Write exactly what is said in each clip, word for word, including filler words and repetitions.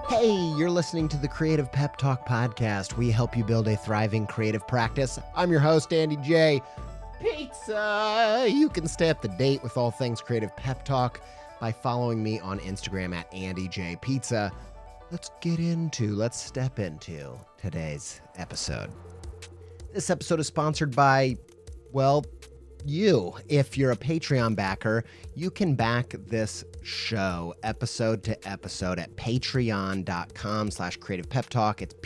Hey, you're listening to the Creative Pep Talk podcast. We help you build a thriving creative practice. I'm your host, Andy J. Pizza. You can stay up to date with all things Creative Pep Talk by following me on Instagram at Andy J Pizza. Let's get into, let's step into today's episode. This episode is sponsored by, well, you. If you're a Patreon backer, you can back this show episode to episode at patreon.com slash creative pep talk. It's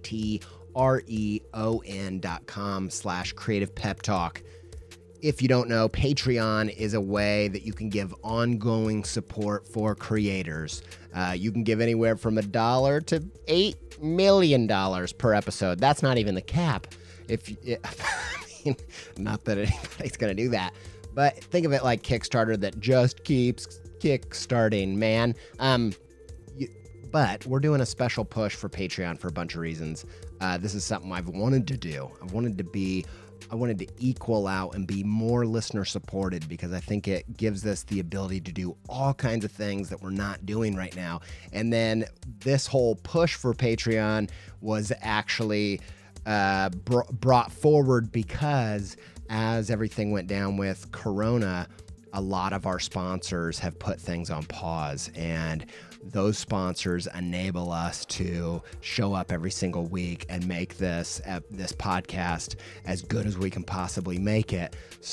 P-A-T-R-E-O-N dot com slash creative pep talk. If you don't know, Patreon is a way that you can give ongoing support for creators. Uh, you can give anywhere from a dollar to eight million dollars per episode. That's not even the cap. If it, I mean, not that anybody's going to do that, but think of it like Kickstarter that just keeps kickstarting, man. Um, you, but we're doing a special push for Patreon for a bunch of reasons. Uh, this is something I've wanted to do. I wanted to be I wanted to equal out and be more listener supported because I think it gives us the ability to do all kinds of things that we're not doing right now. And then this whole push for Patreon was actually uh, br- brought forward because as everything went down with Corona, a lot of our sponsors have put things on pause, and those sponsors enable us to show up every single week and make this uh, this podcast as good as we can possibly make it.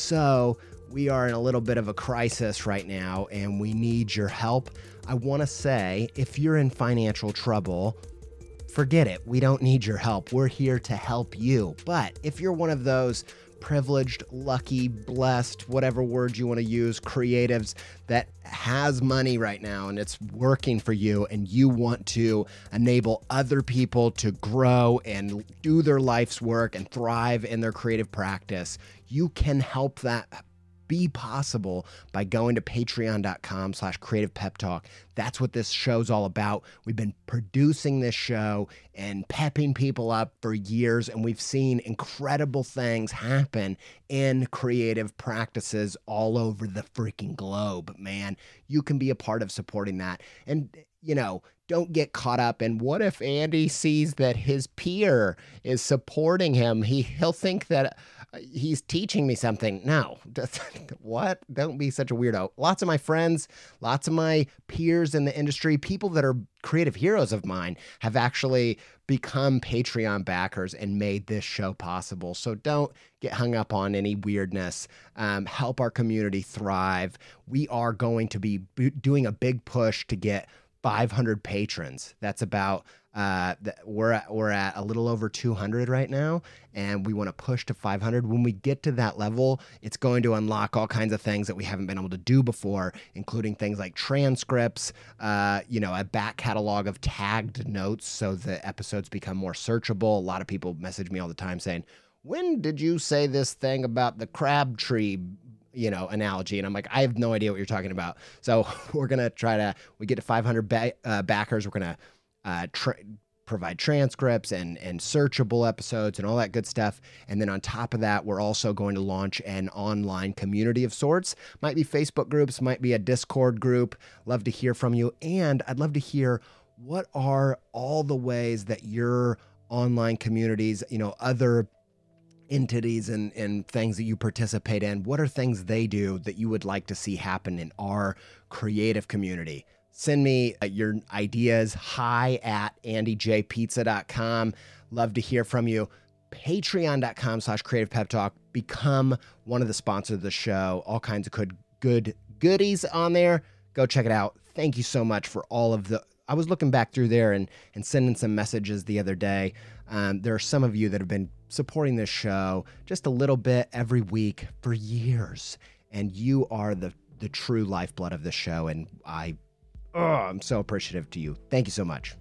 So we are in a little bit of a crisis right now, and we need your help. I want to say, if you're in financial trouble, forget it. We don't need your help. We're here to help you. But if you're one of those privileged, lucky, blessed, whatever word you want to use, creatives that has money right now and it's working for you, and you want to enable other people to grow and do their life's work and thrive in their creative practice, you can help that be possible by going to patreon.com slash creative pep talk. That's what this show's all about. We've been producing this show and pepping people up for years, and we've seen incredible things happen in creative practices all over the freaking globe, man. You can be a part of supporting that. And, you know, don't get caught up in what if Andy sees that his peer is supporting him? He, he'll think that he's teaching me something. No, what? Don't be such a weirdo. Lots of my friends, lots of my peers in the industry, people that are creative heroes of mine have actually become Patreon backers and made this show possible. So don't get hung up on any weirdness. Um, help our community thrive. We are going to be b- doing a big push to get five hundred patrons. That's about Uh, we're at, we're at a little over two hundred right now, and we want to push to five hundred. When we get to that level, it's going to unlock all kinds of things that we haven't been able to do before, including things like transcripts, uh, you know, a back catalog of tagged notes so the episodes become more searchable. A lot of people message me all the time saying, when did you say this thing about the crab tree, you know, analogy? And I'm like, I have no idea what you're talking about. So we're going to try to, we get to five hundred ba- uh, backers. We're going to Uh, tra- provide transcripts and, and searchable episodes and all that good stuff. And then on top of that, we're also going to launch an online community of sorts. Might be Facebook groups, might be a Discord group. Love to hear from you. And I'd love to hear, what are all the ways that your online communities, you know, other entities and, and things that you participate in, what are things they do that you would like to see happen in our creative community? Send me uh, your ideas, hi at andy j pizza dot com. Love to hear from you. Patreon.com slash creative pep talk. Become one of the sponsors of the show. All kinds of good, good goodies on there. Go check it out. Thank you so much for all of the, I was looking back through there and, and sending some messages the other day. Um, there are some of you that have been supporting this show just a little bit every week for years. And you are the, the true lifeblood of this show. And I Oh, I'm so appreciative to you. Thank you so much.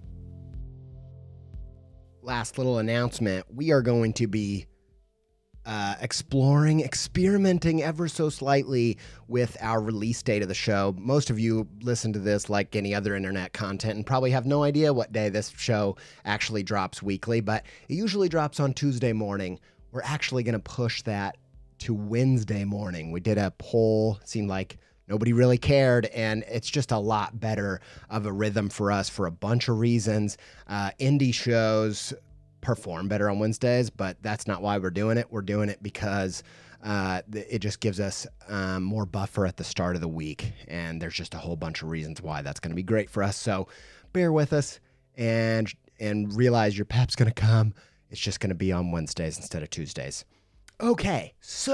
Last little announcement. We are going to be uh, exploring, experimenting ever so slightly with our release date of the show. Most of you listen to this like any other internet content and probably have no idea what day this show actually drops weekly, but it usually drops on Tuesday morning. We're actually going to push that to Wednesday morning. We did a poll. It seemed like Nobody really cared, and it's just a lot better of a rhythm for us for a bunch of reasons. Uh, indie shows perform better on Wednesdays, but that's not why we're doing it. We're doing it because uh, it just gives us um, more buffer at the start of the week, and there's just a whole bunch of reasons why that's going to be great for us. So bear with us and and realize your pep's going to come. It's just going to be on Wednesdays instead of Tuesdays. Okay,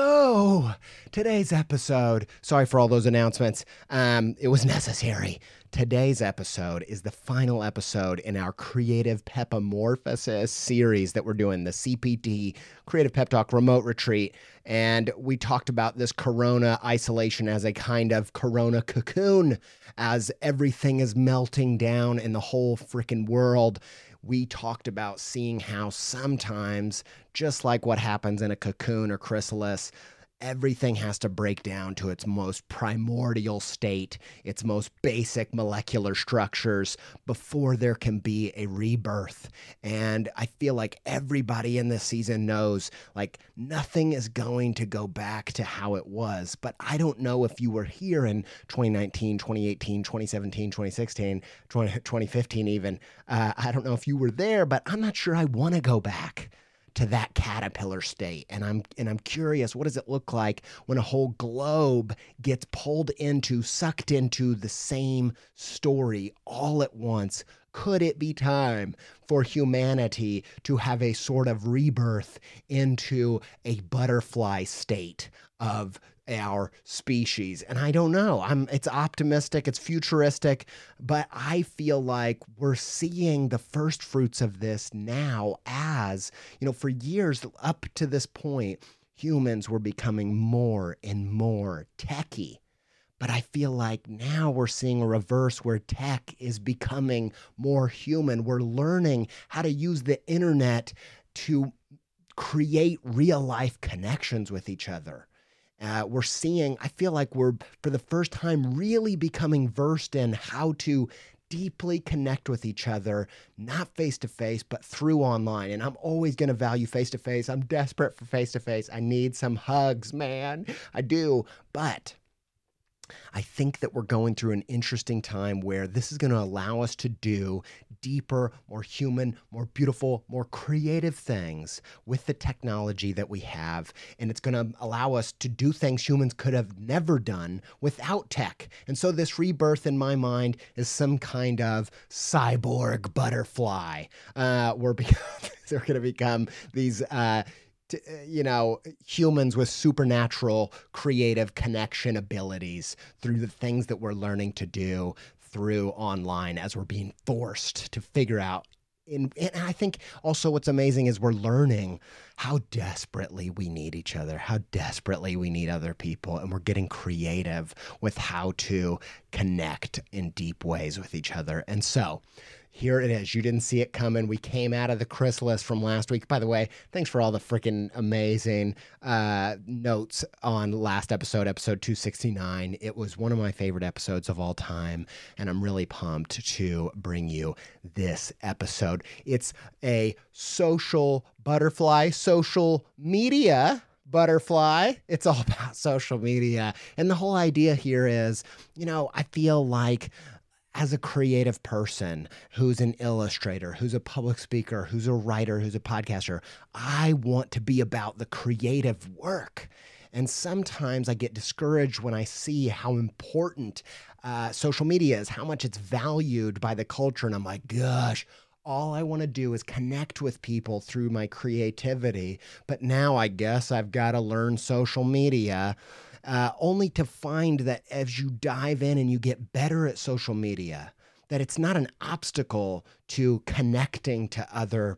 so today's episode, sorry for all those announcements, um, it was necessary. Today's episode is the final episode in our Creative Pepamorphosis series that we're doing, the C P T, Creative Pep Talk Remote Retreat, and we talked about this Corona isolation as a kind of Corona cocoon, as everything is melting down in the whole freaking world. We talked about seeing how sometimes, just like what happens in a cocoon or chrysalis, everything has to break down to its most primordial state, its most basic molecular structures before there can be a rebirth. And I feel like everybody in this season knows, like, nothing is going to go back to how it was. But I don't know if you were here in twenty nineteen, twenty eighteen, twenty seventeen, twenty sixteen, twenty fifteen even. Uh, I don't know if you were there, but I'm not sure I want to go back to that caterpillar state. And I'm and I'm curious, what does it look like when a whole globe gets pulled into, sucked into the same story all at once? Could it be time for humanity to have a sort of rebirth into a butterfly state of our species? And I don't know. I'm it's optimistic, it's futuristic, but I feel like we're seeing the first fruits of this now. As, you know, for years up to this point, humans were becoming more and more techie. But I feel like now we're seeing a reverse where tech is becoming more human. We're learning how to use the internet to create real life connections with each other. Uh, we're seeing, I feel like we're, for the first time, really becoming versed in how to deeply connect with each other, not face-to-face, but through online. And I'm always going to value face-to-face. I'm desperate for face-to-face. I need some hugs, man. I do. But I think that we're going through an interesting time where this is going to allow us to do deeper, more human, more beautiful, more creative things with the technology that we have. And it's going to allow us to do things humans could have never done without tech. And so this rebirth in my mind is some kind of cyborg butterfly. Uh, we're, be- we're going to become these uh, you know, humans with supernatural creative connection abilities through the things that we're learning to do through online as we're being forced to figure out. In, and I think also what's amazing is we're learning how desperately we need each other, how desperately we need other people, and we're getting creative with how to connect in deep ways with each other. And so here it is. You didn't see it coming. We came out of the chrysalis from last week. By the way, thanks for all the freaking amazing uh, notes on last episode, episode two sixty-nine. It was one of my favorite episodes of all time, and I'm really pumped to bring you this episode. It's a social butterfly, social media butterfly. It's all about social media. And the whole idea here is, you know, I feel like as a creative person who's an illustrator, who's a public speaker, who's a writer, who's a podcaster, I want to be about the creative work. And sometimes I get discouraged when I see how important uh, social media is, how much it's valued by the culture. And I'm like, gosh, all I want to do is connect with people through my creativity. But now I guess I've got to learn social media. Uh, only to find that as you dive in and you get better at social media, that it's not an obstacle to connecting to other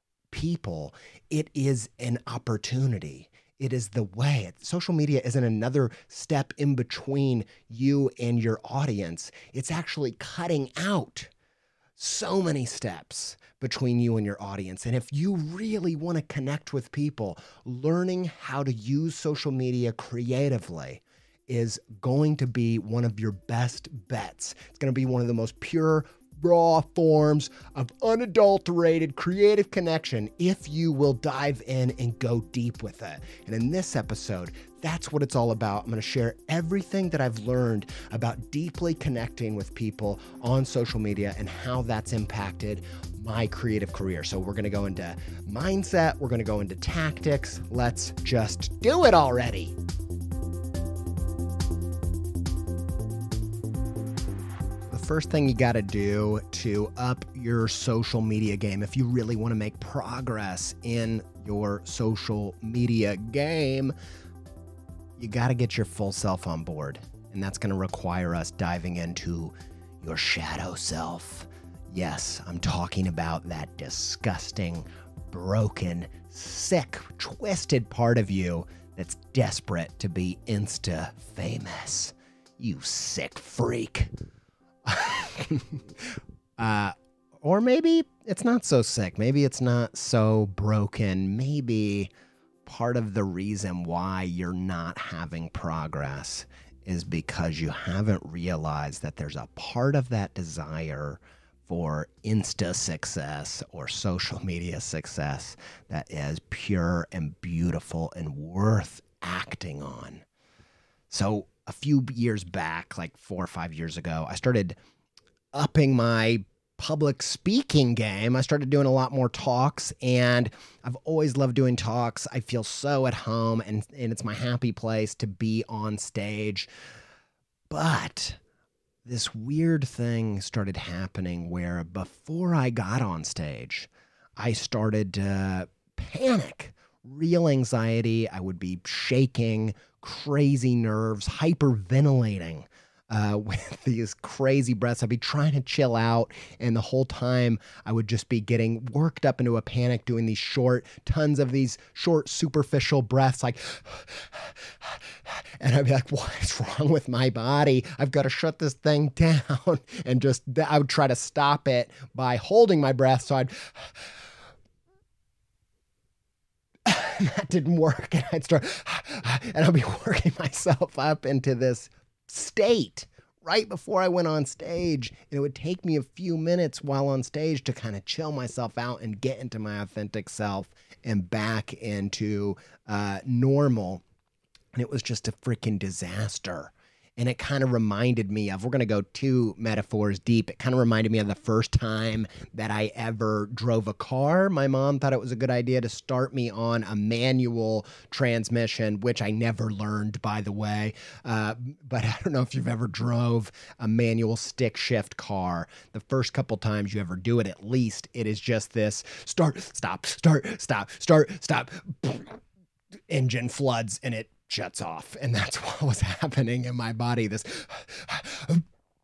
people. It is an opportunity. It is the way. Social media isn't another step in between you and your audience. It's actually cutting out so many steps between you and your audience. And if you really want to connect with people, learning how to use social media creatively is going to be one of your best bets. It's going to be one of the most pure raw forms of unadulterated creative connection if you will dive in and go deep with it. And in this episode, that's what it's all about. I'm going to share everything that I've learned about deeply connecting with people on social media and how that's impacted my creative career. So we're going to go into mindset. We're going to go into tactics. Let's just do it already. First thing you got to do to up your social media game, if you really want to make progress in your social media game, you got to get your full self on board. And that's going to require us diving into your shadow self. Yes, I'm talking about that disgusting, broken, sick, twisted part of you that's desperate to be Insta famous. You sick freak. uh, or maybe it's not so sick. Maybe it's not so broken. Maybe part of the reason why you're not having progress is because you haven't realized that there's a part of that desire for Insta success or social media success that is pure and beautiful and worth acting on. So a few years back, like four or five years ago, I started upping my public speaking game. I started doing a lot more talks, and I've always loved doing talks. I feel so at home, and, and it's my happy place to be on stage. But this weird thing started happening where before I got on stage, I started to panic, real anxiety. I would be shaking, crazy nerves, hyperventilating uh, with these crazy breaths. I'd be trying to chill out, and the whole time I would just be getting worked up into a panic, doing these short, tons of these short, superficial breaths, like, and I'd be like, what is wrong with my body? I've got to shut this thing down, and just, I would try to stop it by holding my breath, so I'd, that didn't work, and I'd start, and I'd be working myself up into this state right before I went on stage, and it would take me a few minutes while on stage to kind of chill myself out and get into my authentic self and back into uh, normal, and it was just a freaking disaster. And it kind of reminded me of, we're going to go two metaphors deep. It kind of reminded me of the first time that I ever drove a car. My mom thought it was a good idea to start me on a manual transmission, which I never learned, by the way. Uh, but I don't know if you've ever drove a manual stick shift car. The first couple times you ever do it, at least, it is just this start, stop, start, stop, start, stop. Engine floods and it shuts off, and that's what was happening in my body. This, and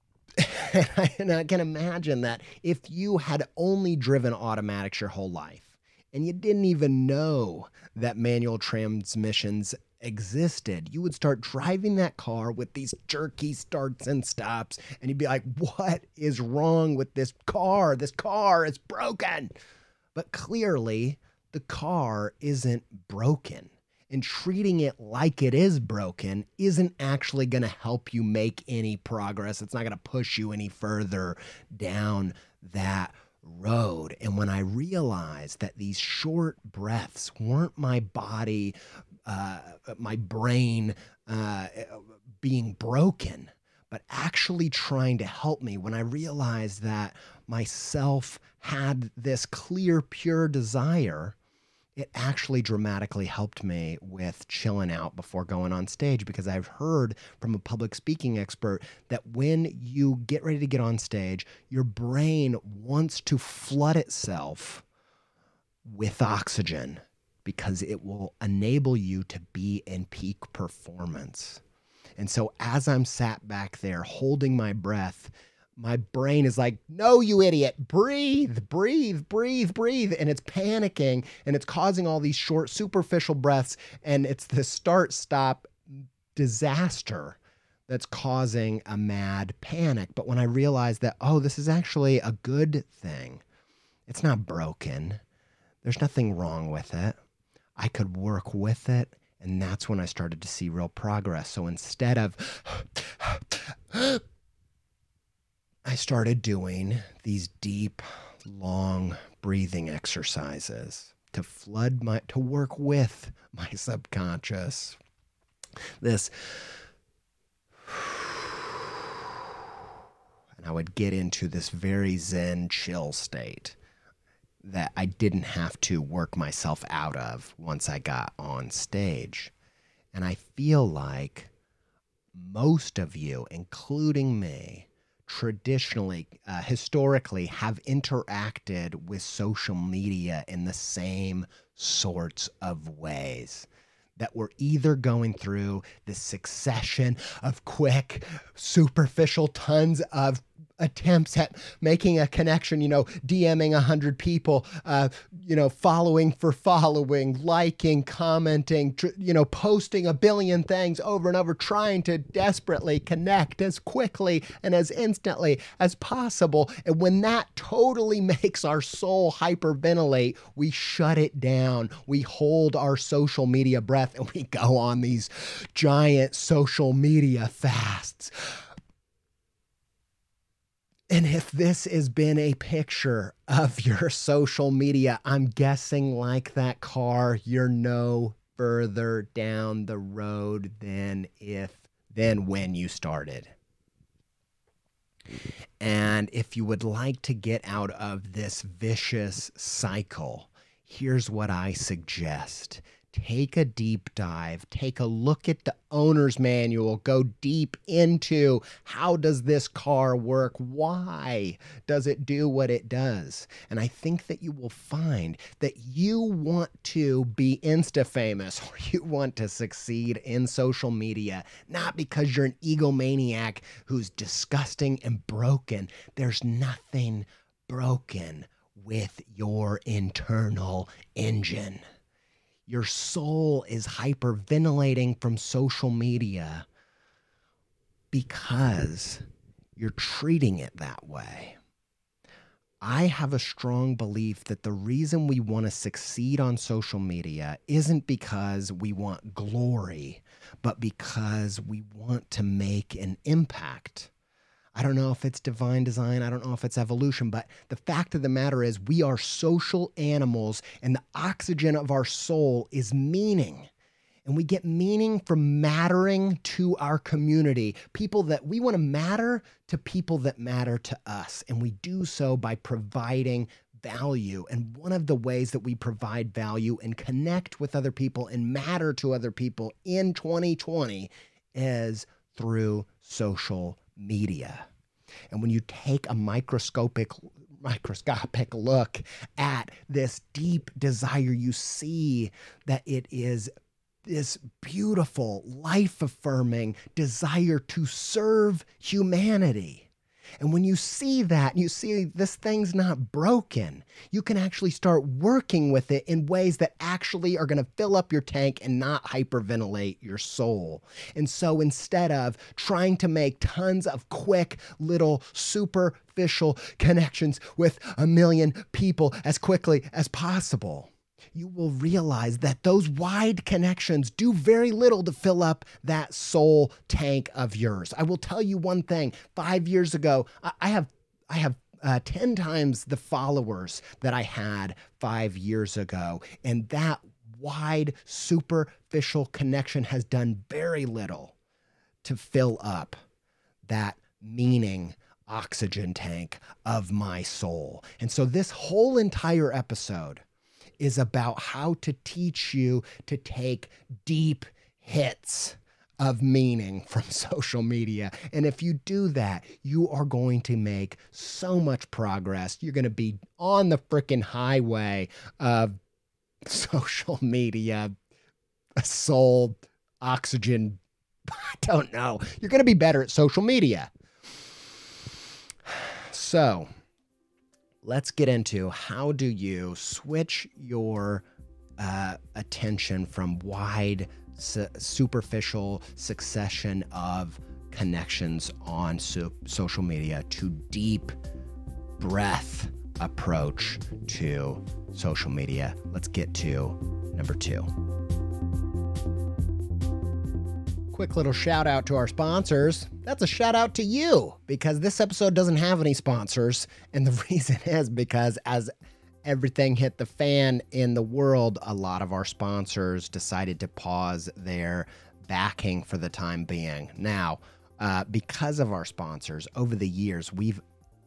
I, and I can imagine that if you had only driven automatics your whole life, and you didn't even know that manual transmissions existed, you would start driving that car with these jerky starts and stops, and you'd be like, what is wrong with this car? This car is broken. But clearly, the car isn't broken. And treating it like it is broken isn't actually going to help you make any progress. It's not going to push you any further down that road. And when I realized that these short breaths weren't my body, uh, my brain uh, being broken, but actually trying to help me, when I realized that myself had this clear, pure desire, it actually dramatically helped me with chilling out before going on stage, because I've heard from a public speaking expert that when you get ready to get on stage, your brain wants to flood itself with oxygen because it will enable you to be in peak performance. And so as I'm sat back there holding my breath, my brain is like, no, you idiot, breathe, breathe, breathe, breathe. And it's panicking, and it's causing all these short, superficial breaths. And it's the start stop disaster that's causing a mad panic. But when I realized that, oh, this is actually a good thing, it's not broken, there's nothing wrong with it, I could work with it. And that's when I started to see real progress. So instead of I started doing these deep, long breathing exercises to flood my, to work with my subconscious. This, and I would get into this very zen, chill state that I didn't have to work myself out of once I got on stage. And I feel like most of you, including me, traditionally, uh, historically, have interacted with social media in the same sorts of ways. That we're either going through this succession of quick, superficial, tons of attempts at making a connection, you know, DMing a hundred people, uh, you know, following for following, liking, commenting, tr- you know, posting a billion things over and over, trying to desperately connect as quickly and as instantly as possible. And when that totally makes our soul hyperventilate, we shut it down. We hold our social media breath and we go on these giant social media fasts. And if this has been a picture of your social media, I'm guessing like that car, you're no further down the road than if than when you started. And if you would like to get out of this vicious cycle, here's what I suggest. Take a deep dive, take a look at the owner's manual, go deep into how does this car work? Why does it do what it does? And I think that you will find that you want to be Insta famous or you want to succeed in social media, not because you're an egomaniac who's disgusting and broken. There's nothing broken with your internal engine. Your soul is hyperventilating from social media because you're treating it that way. I have a strong belief that the reason we want to succeed on social media isn't because we want glory, but because we want to make an impact. I don't know if it's divine design. I don't know if it's evolution, but the fact of the matter is we are social animals and the oxygen of our soul is meaning. And we get meaning from mattering to our community, people that we want to matter to people that matter to us. And we do so by providing value. And one of the ways that we provide value and connect with other people and matter to other people in twenty twenty is through social media. And when you take a microscopic microscopic look at this deep desire, you see that it is this beautiful, life-affirming desire to serve humanity. And when you see that, you see this thing's not broken, you can actually start working with it in ways that actually are going to fill up your tank and not hyperventilate your soul. And so instead of trying to make tons of quick little superficial connections with a million people as quickly as possible, you will realize that those wide connections do very little to fill up that soul tank of yours. I will tell you one thing. Five years ago, I have I have uh, ten times the followers that I had five years ago. And that wide, superficial connection has done very little to fill up that meaning oxygen tank of my soul. And so this whole entire episode is about how to teach you to take deep hits of meaning from social media. And if you do that, you are going to make so much progress. You're going to be on the freaking highway of social media, soul, oxygen. I don't know. You're going to be better at social media. So let's get into how do you switch your uh, attention from wide, su- superficial succession of connections on so- social media to deep breath approach to social media. Let's get to number two. Quick little shout out to our sponsors. that's a shout out to you, because this episode doesn't have any sponsors. And the reason is because as everything hit the fan in the world, a lot of our sponsors decided to pause their backing for the time being. Now, uh, because of our sponsors, over the years, we've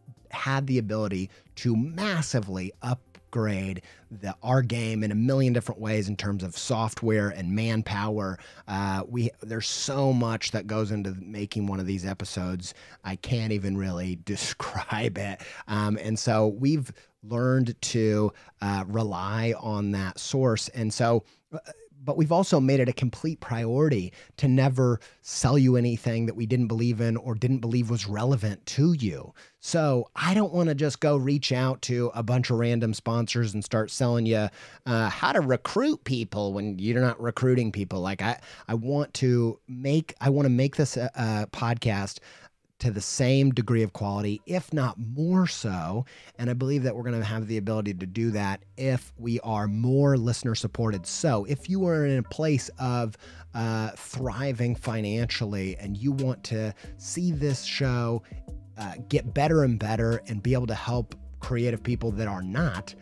had the ability to massively upgrade the our game in a million different ways in terms of software and manpower. Uh, we there's so much that goes into making one of these episodes. I can't even really describe it. Um, and so we've learned to uh, rely on that source. And so, but we've also made it a complete priority to never sell you anything that we didn't believe in or didn't believe was relevant to you. So I don't want to just go reach out to a bunch of random sponsors and start selling you uh, how to recruit people when you're not recruiting people. Like I, I want to make, I want to make this a, a podcast to the same degree of quality, if not more so. And I believe that we're going to have the ability to do that if we are more listener supported. So if you are in a place of uh, thriving financially and you want to see this show uh, get better and better and be able to help creative people that are not,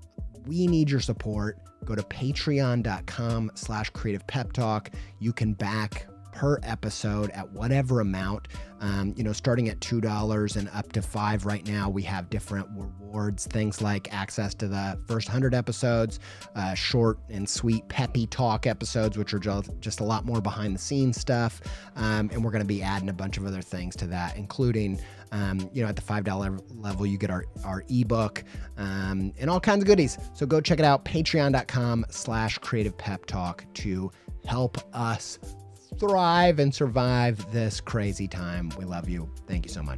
we need your support. Go to patreon.com slash creative pep talk. You can back per episode at whatever amount, um, you know, starting at two dollars and up to five right now. We have different rewards, things like access to the first one hundred episodes, uh, short and sweet peppy talk episodes, which are just, just a lot more behind the scenes stuff. Um, and we're going to be adding a bunch of other things to that, including, um, you know, at the five dollar level, you get our, our ebook um, and all kinds of goodies. So go check it out, patreon.com slash creative pep talk to help us thrive and survive this crazy time. We love you. Thank you so much.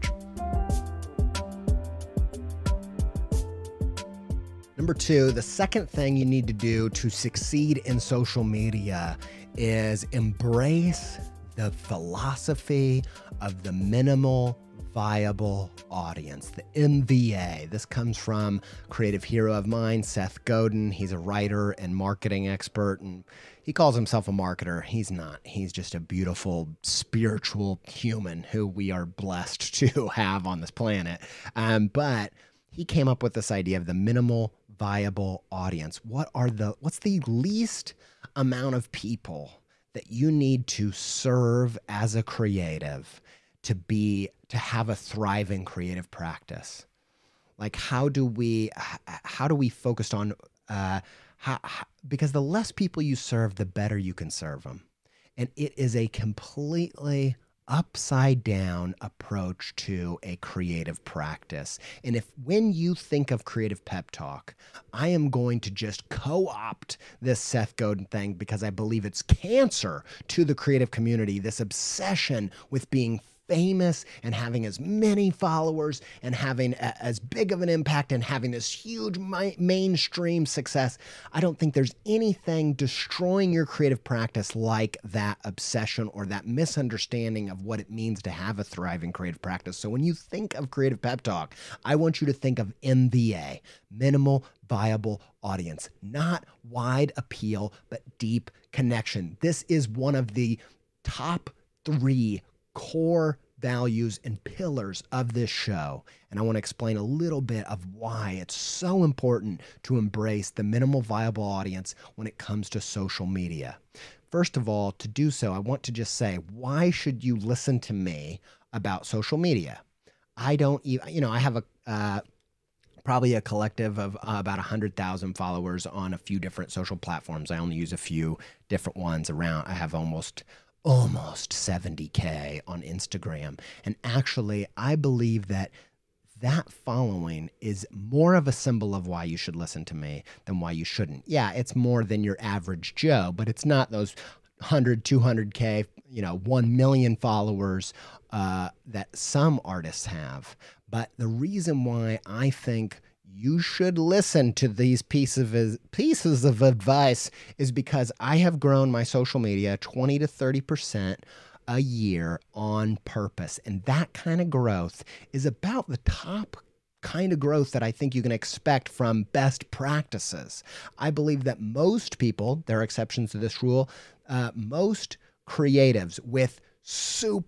Number two, the second thing you need to do to succeed in social media is embrace the philosophy of the minimal viable audience, the M V A. This comes from a creative hero of mine, Seth Godin. He's a writer and marketing expert, and he calls himself a marketer. He's not. He's just a beautiful, spiritual human who we are blessed to have on this planet. Um, but he came up with this idea of the minimal viable audience. What are the, what's the least amount of people that you need to serve as a creative to be, to have a thriving creative practice? Like, how do we, how do we focus on, uh, how, how, because the less people you serve, the better you can serve them. And it is a completely upside down approach to a creative practice. And if when you think of Creative Pep Talk, I am going to just co-opt this Seth Godin thing because I believe it's cancer to the creative community, this obsession with being famous and having as many followers and having a, as big of an impact and having this huge mi- mainstream success. I don't think there's anything destroying your creative practice like that obsession or that misunderstanding of what it means to have a thriving creative practice. So when you think of Creative Pep Talk, I want you to think of M V A, minimal viable audience, not wide appeal, but deep connection. This is one of the top three core values and pillars of this show. And I want to explain a little bit of why it's so important to embrace the minimal viable audience when it comes to social media. First of all, to do so, I want to just say, why should you listen to me about social media? I don't even, you know, I have a, uh, probably a collective of uh, about one hundred thousand followers on a few different social platforms. I only use a few different ones around. I have almost almost seventy K on Instagram. And actually, I believe that that following is more of a symbol of why you should listen to me than why you shouldn't. Yeah, it's more than your average Joe, but it's not those one hundred, two hundred K, you know, one million followers uh, that some artists have. But the reason why I think you should listen to these pieces of, pieces of advice is because I have grown my social media twenty to thirty percent a year on purpose. And that kind of growth is about the top kind of growth that I think you can expect from best practices. I believe that most people, there are exceptions to this rule, uh, most creatives with super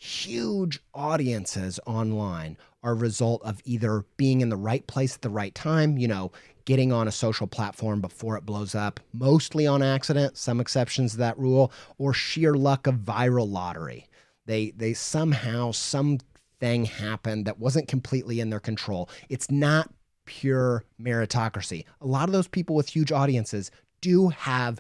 huge audiences online are a result of either being in the right place at the right time, you know, getting on a social platform before it blows up, mostly on accident, some exceptions to that rule, or sheer luck of viral lottery. They they somehow, something happened that wasn't completely in their control. It's not pure meritocracy. A lot of those people with huge audiences do have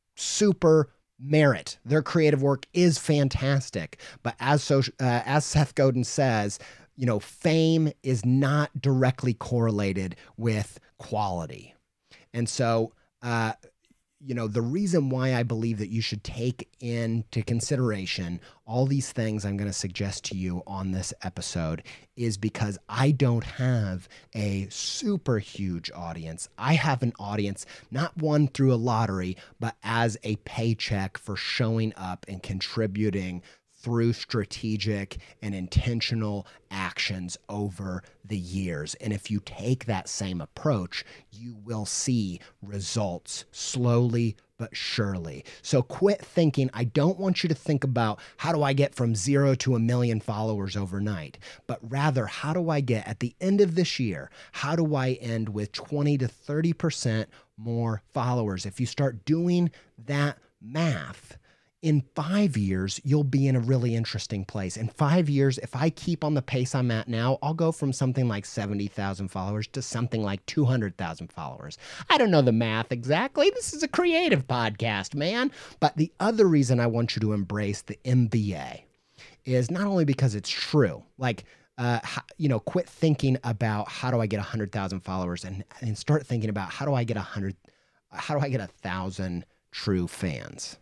super merit. Their creative work is fantastic. But as so, uh, as Seth Godin says, you know, fame is not directly correlated with quality. And so, uh, you know, the reason why I believe that you should take into consideration all these things I'm going to suggest to you on this episode is because I don't have a super huge audience. I have an audience, not won through a lottery, but as a paycheck for showing up and contributing through strategic and intentional actions over the years. And if you take that same approach, you will see results slowly but surely. So quit thinking, I don't want you to think about how do I get from zero to a million followers overnight, but rather how do I get at the end of this year, how do I end with twenty to thirty percent more followers? If you start doing that math, in five years, you'll be in a really interesting place. In five years, if I keep on the pace I'm at now, I'll go from something like seventy thousand followers to something like two hundred thousand followers. I don't know the math exactly. This is a creative podcast, man. But the other reason I want you to embrace the M B A is not only because it's true, like, uh, you know, quit thinking about how do I get one hundred thousand followers and, and start thinking about how do I get one hundred, how do I get one thousand true fans?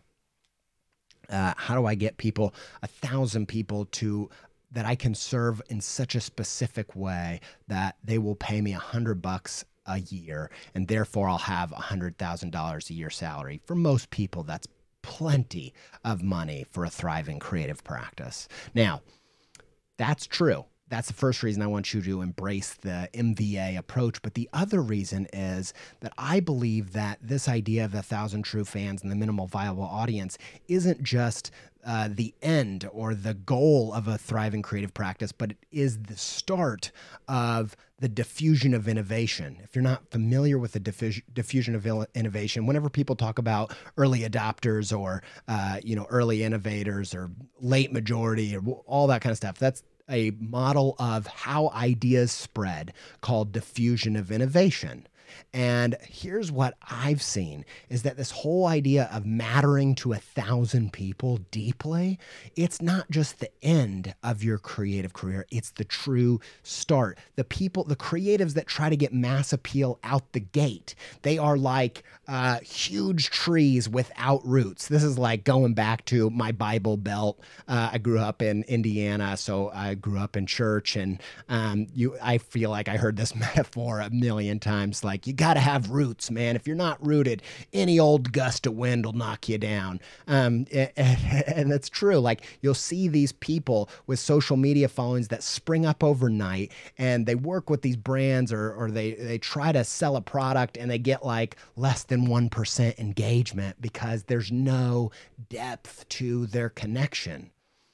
Uh, how do I get people, a thousand people to that I can serve in such a specific way that they will pay me a hundred bucks a year, and therefore I'll have a hundred thousand dollars a year salary. For most people, that's plenty of money for a thriving creative practice. Now, that's true. That's the first reason I want you to embrace the M V A approach. But the other reason is that I believe that this idea of a thousand true fans and the minimal viable audience isn't just uh, the end or the goal of a thriving creative practice, but it is the start of the diffusion of innovation. If you're not familiar with the diffus- diffusion of il- innovation, whenever people talk about early adopters or uh, you know early innovators or late majority or all that kind of stuff, that's a model of how ideas spread called diffusion of innovation. And here's what I've seen is that this whole idea of mattering to a thousand people deeply, it's not just the end of your creative career. It's the true start. The people, the creatives that try to get mass appeal out the gate, they are like uh, huge trees without roots. This is like going back to my Bible Belt. Uh, I grew up in Indiana, so I grew up in church, and um, you, I feel like I heard this metaphor a million times. Like, you got to have roots, man. If you're not rooted, any old gust of wind will knock you down. Um, and, and that's true. Like, you'll see these people with social media followings that spring up overnight, and they work with these brands, or or they they try to sell a product, and they get like less than one percent engagement because there's no depth to their connection.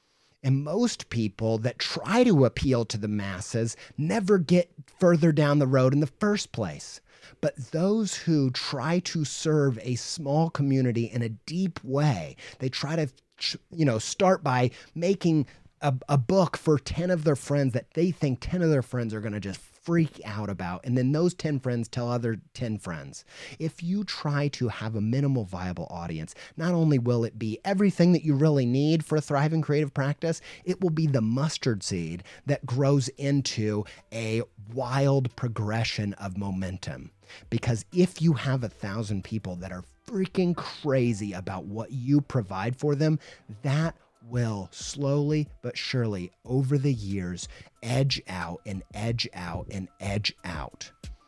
And most people that try to appeal to the masses never get further down the road in the first place. But those who try to serve a small community in a deep way, they try to, you know, start by making a, a book for ten of their friends that they think ten of their friends are going to just freak out about. And then those ten friends tell other ten friends. If you try to have a minimal viable audience, not only will it be everything that you really need for a thriving creative practice, it will be the mustard seed that grows into a wild progression of momentum. Because if you have a thousand people that are freaking crazy about what you provide for them, that will slowly but surely over the years edge out and edge out and edge out.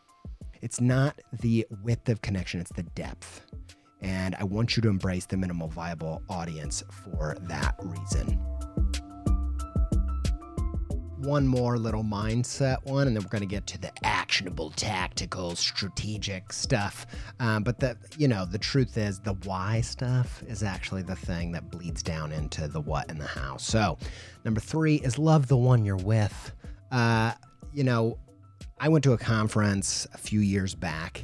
It's not the width of connection, it's the depth. And I want you to embrace the minimal viable audience for that reason. one more little mindset one, and then we're going to get to the actionable, tactical, strategic stuff. Um, but the, you know, the truth is the why stuff is actually the thing that bleeds down into the what and the how. So number three is love the one you're with. Uh, you know, I went to a conference a few years back,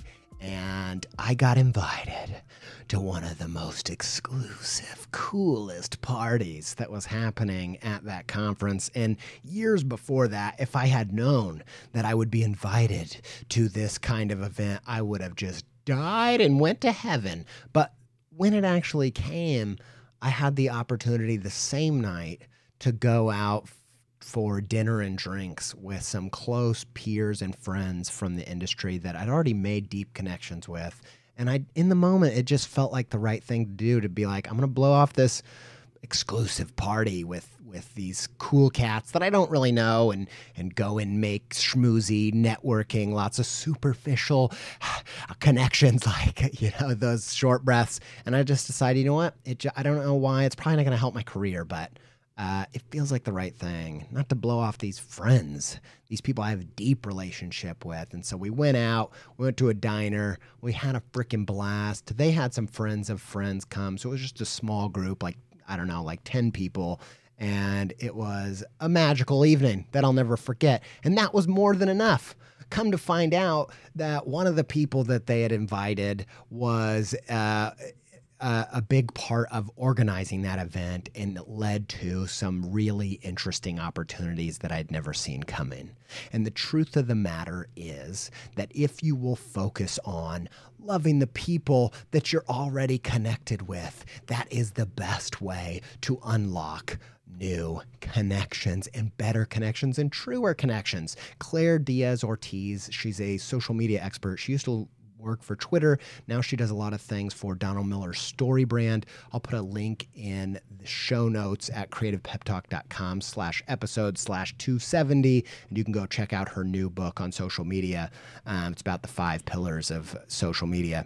and I got invited to one of the most exclusive, coolest parties that was happening at that conference. And years before that, if I had known that I would be invited to this kind of event, I would have just died and went to heaven. But when it actually came, I had the opportunity the same night to go out for dinner and drinks with some close peers and friends from the industry that I'd already made deep connections with. And I, in the moment, it just felt like the right thing to do, to be like, I'm going to blow off this exclusive party with, with these cool cats that I don't really know, and, and go and make schmoozy networking, lots of superficial connections, like, you know, those short breaths. And I just decided, you know what? It, I don't know why. It's probably not going to help my career, but Uh, it feels like the right thing, not to blow off these friends, these people I have a deep relationship with. And so we went out, we went to a diner, we had a freaking blast. They had some friends of friends come. So it was just a small group, like, I don't know, like ten people. And it was a magical evening that I'll never forget. And that was more than enough. Come to find out that one of the people that they had invited was uh, Uh, a big part of organizing that event, and it led to some really interesting opportunities that I'd never seen coming. And the truth of the matter is that if you will focus on loving the people that you're already connected with, that is the best way to unlock new connections and better connections and truer connections. Claire Diaz-Ortiz, she's a social media expert. She used to work for Twitter. Now she does a lot of things for Donald Miller's Story brand. I'll put a link in the show notes at creativepeptalk.com slash episode slash 270. And you can go check out her new book on social media. Um, it's about the five pillars of social media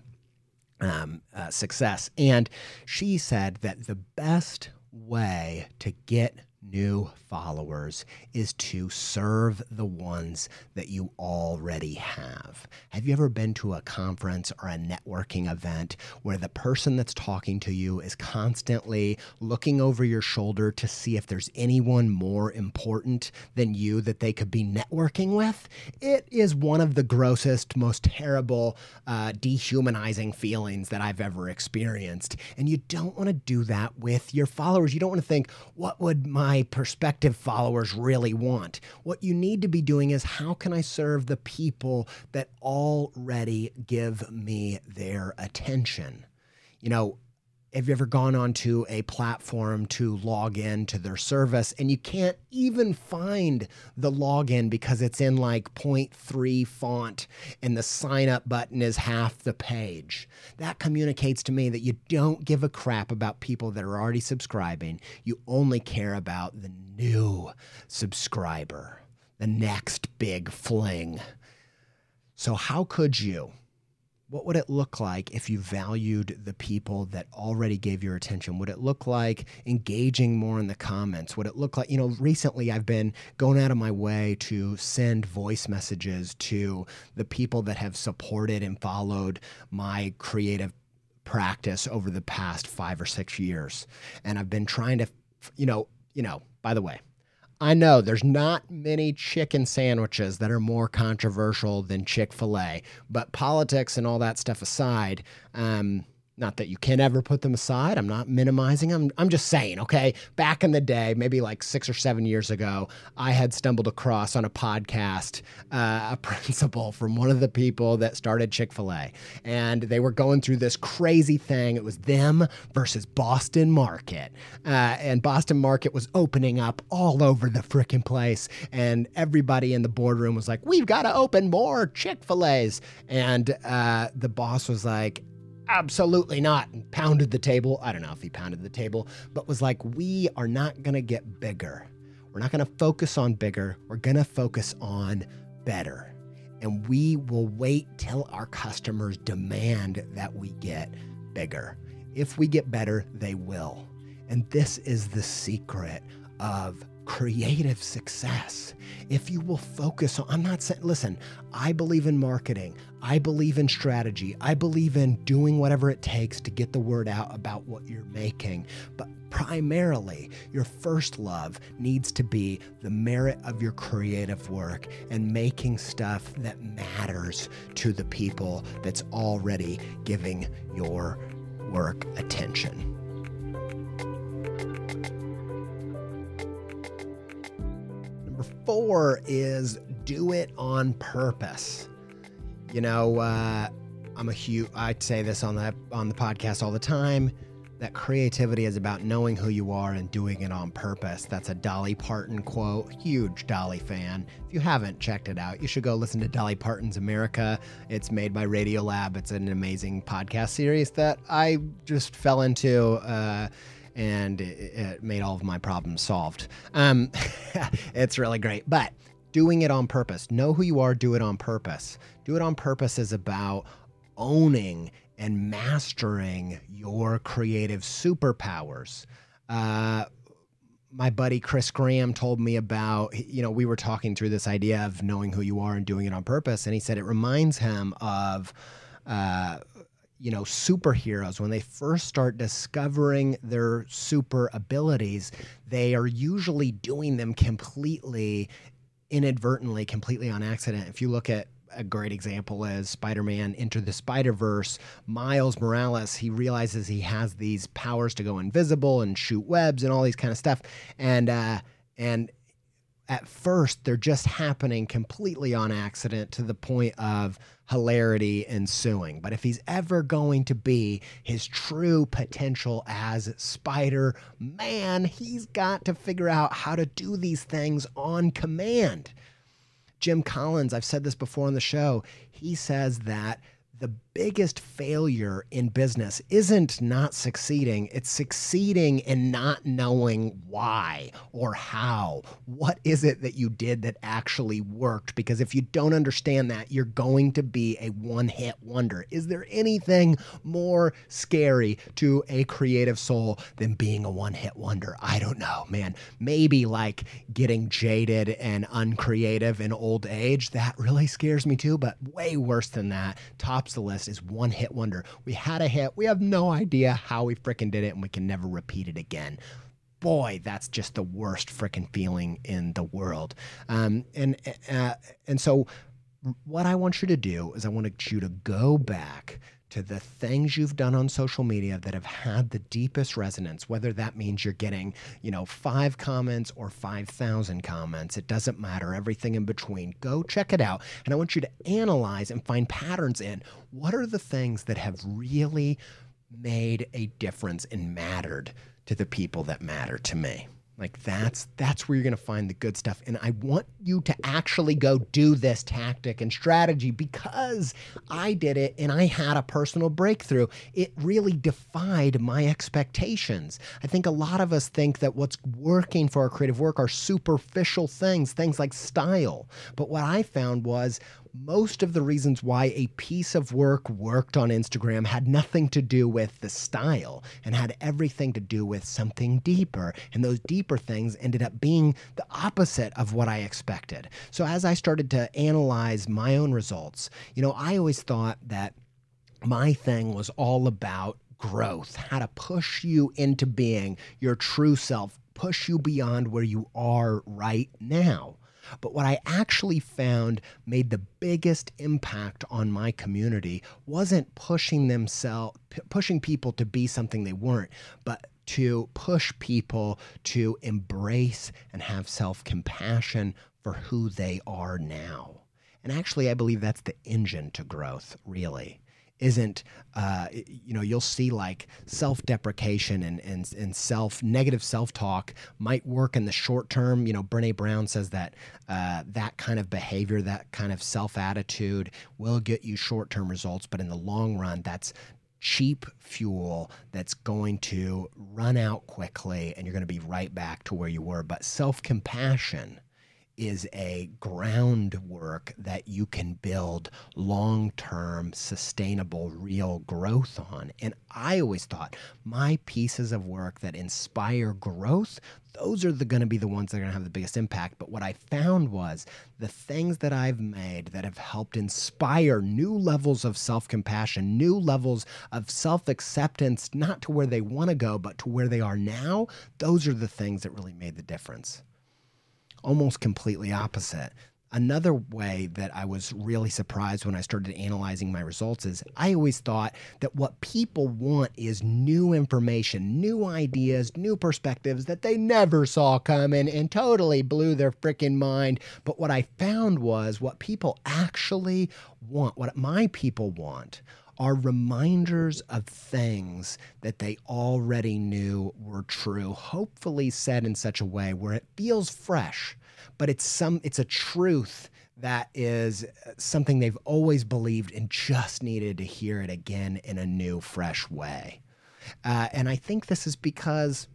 um, uh, success. And she said that the best way to get new followers is to serve the ones that you already have. Have you ever been to a conference or a networking event where the person that's talking to you is constantly looking over your shoulder to see if there's anyone more important than you that they could be networking with? It is one of the grossest, most terrible, uh, dehumanizing feelings that I've ever experienced. And you don't want to do that with your followers. You don't want to think, what would my prospective followers really want? What you need to be doing is, how can I serve the people that already give me their attention? You know, have you ever gone onto a platform to log in to their service and you can't even find the login because it's in like point three font and the sign up button is half the page? That communicates to me that you don't give a crap about people that are already subscribing. You only care about the new subscriber, the next big fling. So how could you? What would it look like if you valued the people that already gave your attention? Would it look like engaging more in the comments? Would it look like, you know, recently I've been going out of my way to send voice messages to the people that have supported and followed my creative practice over the past five or six years. And I've been trying to, you know, you know, by the way, I know there's not many chicken sandwiches that are more controversial than Chick-fil-A, but politics and all that stuff aside, um, not that you can ever put them aside. I'm not minimizing them. I'm just saying, okay, back in the day, maybe like six or seven years ago, I had stumbled across on a podcast uh, a principle from one of the people that started Chick-fil-A. And they were going through this crazy thing. It was them versus Boston Market. Uh, and Boston Market was opening up all over the frickin' place. And everybody in the boardroom was like, we've got to open more Chick-fil-A's. And uh, the boss was like, absolutely not, and pounded the table. I don't know if he pounded the table, but was like, we are not going to get bigger. We're not going to focus on bigger. We're going to focus on better. And we will wait till our customers demand that we get bigger. If we get better, they will. And this is the secret of creative success. If you will focus on, I'm not saying, listen, I believe in marketing. I believe in strategy. I believe in doing whatever it takes to get the word out about what you're making. But primarily, your first love needs to be the merit of your creative work and making stuff that matters to the people that's already giving your work attention. Number four is do it on purpose. You know, uh, I'm a huge, I say this on the, on the podcast all the time, that creativity is about knowing who you are and doing it on purpose. That's a Dolly Parton quote. Huge Dolly fan. If you haven't checked it out, you should go listen to Dolly Parton's America. It's made by Radiolab. It's an amazing podcast series that I just fell into, uh, and it, it made all of my problems solved. Um, it's really great. But doing it on purpose. Know who you are, do it on purpose. Do it on purpose is about owning and mastering your creative superpowers. Uh, my buddy Chris Graham told me about, you know, we were talking through this idea of knowing who you are and doing it on purpose. And he said it reminds him of, uh, you know, superheroes. When they first start discovering their super abilities, they are usually doing them completely inadvertently, completely on accident. If you look at a great example is Spider-Man Into the Spider-Verse, Miles Morales, he realizes he has these powers to go invisible and shoot webs and all these kind of stuff. And, uh, and at first they're just happening completely on accident to the point of hilarity ensuing. But if he's ever going to be his true potential as Spider-Man, he's got to figure out how to do these things on command. Jim Collins, I've said this before on the show, he says that the biggest failure in business isn't not succeeding, it's succeeding and not knowing why or how. What is it that you did that actually worked? Because if you don't understand that, you're going to be a one-hit wonder. Is there anything more scary to a creative soul than being a one-hit wonder? I don't know, man. Maybe like getting jaded and uncreative in old age. That really scares me too, but way worse than that. Tops the list is one hit wonder. We had a hit. We have no idea how we frickin' did it, and we can never repeat it again. Boy, that's just the worst frickin' feeling in the world. Um, and uh, and so what I want you to do is I want you to go back to the things you've done on social media that have had the deepest resonance, whether that means you're getting, you know, five comments or five thousand comments. It doesn't matter, everything in between. Go check it out. And I want you to analyze and find patterns in what are the things that have really made a difference and mattered to the people that matter to me. Like that's that's where you're going to find the good stuff. And I want you to actually go do this tactic and strategy because I did it and I had a personal breakthrough. It really defied my expectations. I think a lot of us think that what's working for our creative work are superficial things, things like style. But what I found was most of the reasons why a piece of work worked on Instagram had nothing to do with the style and had everything to do with something deeper. And those deeper things ended up being the opposite of what I expected. So as I started to analyze my own results, you know, I always thought that my thing was all about growth, how to push you into being your true self, push you beyond where you are right now. But what I actually found made the biggest impact on my community wasn't pushing themselves, p- pushing people to be something they weren't, but to push people to embrace and have self-compassion for who they are now. And actually, I believe that's the engine to growth, really. Isn't, uh, you know, you'll see like self-deprecation and, and, and self negative self-talk might work in the short term. You know, Brené Brown says that uh, that kind of behavior, that kind of self-attitude will get you short-term results. But in the long run, that's cheap fuel that's going to run out quickly and you're going to be right back to where you were. But self-compassion is a groundwork that you can build long-term, sustainable, real growth on. And I always thought my pieces of work that inspire growth, those are the, going to be the ones that are going to have the biggest impact. But what I found was the things that I've made that have helped inspire new levels of self-compassion, new levels of self-acceptance, not to where they want to go, but to where they are now, those are the things that really made the difference. Almost completely opposite. Another way that I was really surprised when I started analyzing my results is I always thought that what people want is new information, new ideas, new perspectives that they never saw coming and totally blew their freaking mind. But what I found was what people actually want, what my people want, are reminders of things that they already knew were true, hopefully said in such a way where it feels fresh, but it's some it's a truth that is something they've always believed and just needed to hear it again in a new, fresh way. Uh, and I think this is because,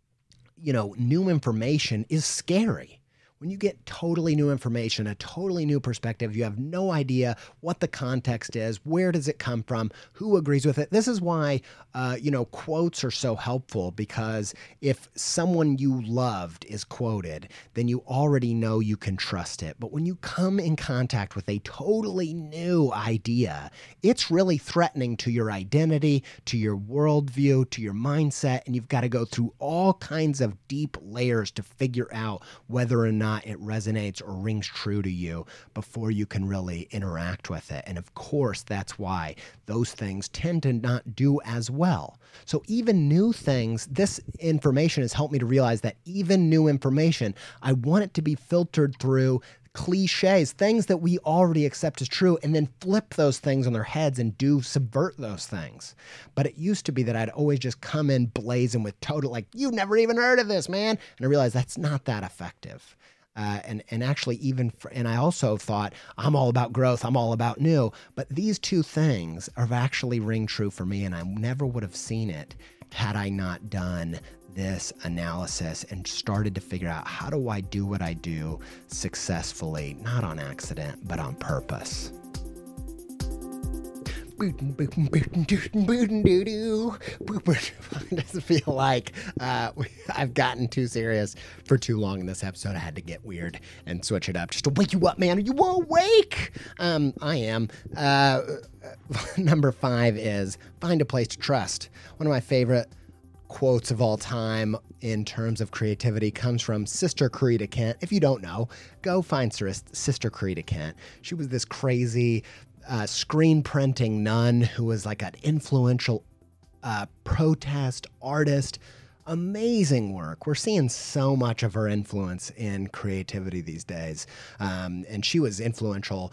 you know, new information is scary. When you get totally new information, a totally new perspective, you have no idea what the context is, where does it come from, who agrees with it. This is why, uh, you know, quotes are so helpful, because if someone you loved is quoted, then you already know you can trust it. But when you come in contact with a totally new idea, it's really threatening to your identity, to your worldview, to your mindset, and you've got to go through all kinds of deep layers to figure out whether or not it resonates or rings true to you before you can really interact with it. And of course, that's why those things tend to not do as well. So even new things, this information has helped me to realize that even new information, I want it to be filtered through cliches, things that we already accept as true, and then flip those things on their heads and do subvert those things. But it used to be that I'd always just come in blazing with total, like, you've never even heard of this, man. And I realized that's not that effective. Uh, and, and actually even, for, and I also thought, I'm all about growth, I'm all about new, but these two things are actually ring true for me, and I never would have seen it had I not done this analysis and started to figure out, how do I do what I do successfully, not on accident, but on purpose. It doesn't feel like uh, I've gotten too serious for too long in this episode. I had to get weird and switch it up just to wake you up, man. Are you awake? Um, I am. Uh, number five is find a place to trust. One of my favorite quotes of all time in terms of creativity comes from Sister Corita Kent. If you don't know, go find Sister Corita Kent. She was this crazy Uh, screen printing nun who was like an influential uh, protest artist. Amazing work. We're seeing so much of her influence in creativity these days. Um, and she was influential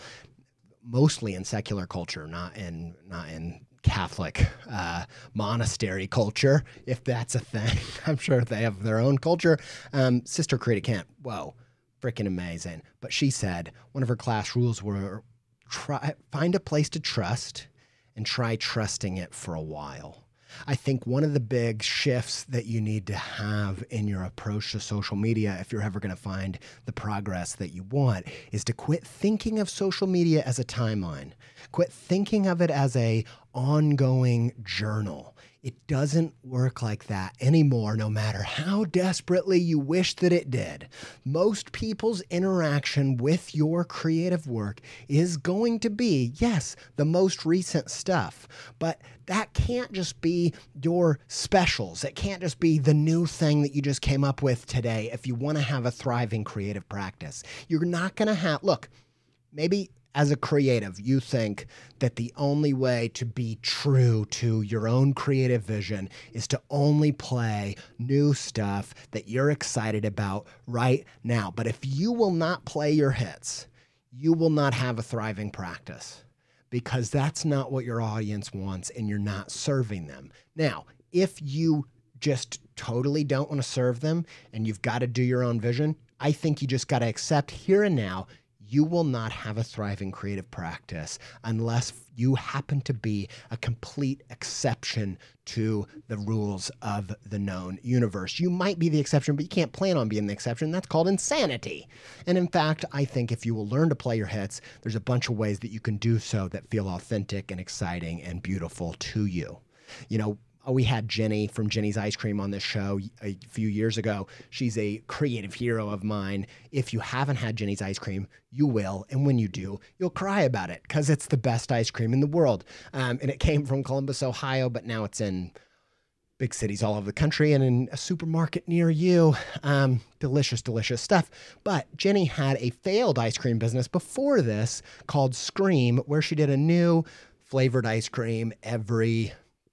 mostly in secular culture, not in not in Catholic uh, monastery culture, if that's a thing. I'm sure they have their own culture. Um, Sister Corita Kent, whoa, freaking amazing. But she said one of her class rules were, Try find a place to trust and try trusting it for a while. I think one of the big shifts that you need to have in your approach to social media, if you're ever going to find the progress that you want, is to quit thinking of social media as a timeline. Quit thinking of it as a ongoing journal. It doesn't work like that anymore, no matter how desperately you wish that it did. Most people's interaction with your creative work is going to be, yes, the most recent stuff, but that can't just be your specials. It can't just be the new thing that you just came up with today if you want to have a thriving creative practice. You're not going to have, look, maybe as a creative, you think that the only way to be true to your own creative vision is to only play new stuff that you're excited about right now. But if you will not play your hits, you will not have a thriving practice, because that's not what your audience wants and you're not serving them. Now, if you just totally don't want to serve them and you've got to do your own vision, I think you just got to accept here and now you will not have a thriving creative practice unless you happen to be a complete exception to the rules of the known universe. You might be the exception, but you can't plan on being the exception. That's called insanity. And in fact, I think if you will learn to play your hits, there's a bunch of ways that you can do so that feel authentic and exciting and beautiful to you. You know, we had Jenny from Jenny's Ice Cream on this show a few years ago. She's a creative hero of mine. If you haven't had Jenny's Ice Cream, you will. And when you do, you'll cry about it because it's the best ice cream in the world. Um, and it came from Columbus, Ohio, but now it's in big cities all over the country and in a supermarket near you. Um, delicious, delicious stuff. But Jenny had a failed ice cream business before this called Scream, where she did a new flavored ice cream every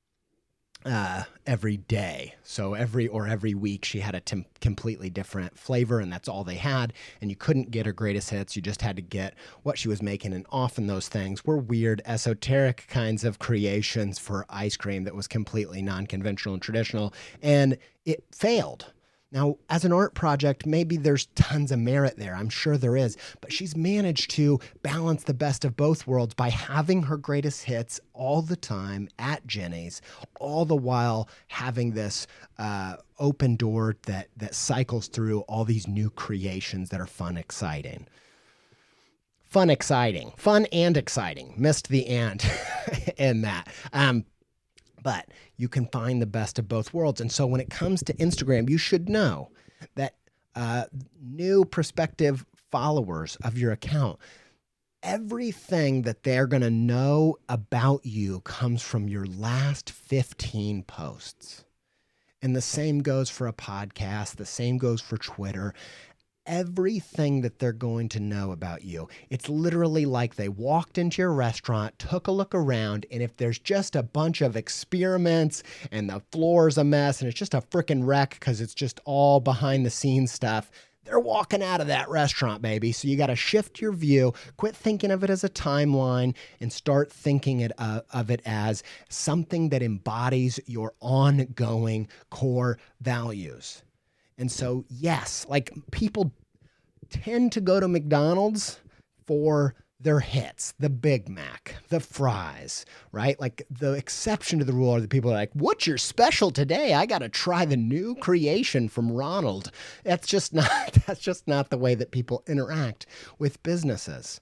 Uh, every day. So every or every week she had a tim- completely different flavor, and that's all they had. And you couldn't get her greatest hits. You just had to get what she was making. And often those things were weird, esoteric kinds of creations for ice cream that was completely non-conventional and traditional. And it failed. Now, as an art project, maybe there's tons of merit there. I'm sure there is. But she's managed to balance the best of both worlds by having her greatest hits all the time at Jenny's, all the while having this uh, open door that, that cycles through all these new creations that are fun, exciting. Fun, exciting. Fun and exciting. Missed the and in that. Um, But you can find the best of both worlds. And so when it comes to Instagram, you should know that uh, new prospective followers of your account, everything that they're going to know about you comes from your last fifteen posts. And the same goes for a podcast. The same goes for Twitter. Everything that they're going to know about you. It's literally like they walked into your restaurant, took a look around, and if there's just a bunch of experiments and the floor's a mess and it's just a freaking wreck because it's just all behind the scenes stuff, they're walking out of that restaurant, baby. So you got to shift your view, quit thinking of it as a timeline, and start thinking it, uh, of it as something that embodies your ongoing core values. And so, yes, like people tend to go to McDonald's for their hits, the Big Mac, the fries, right? Like the exception to the rule are the people that are like, what's your special today? I got to try the new creation from Ronald. That's just not, that's just not the way that people interact with businesses.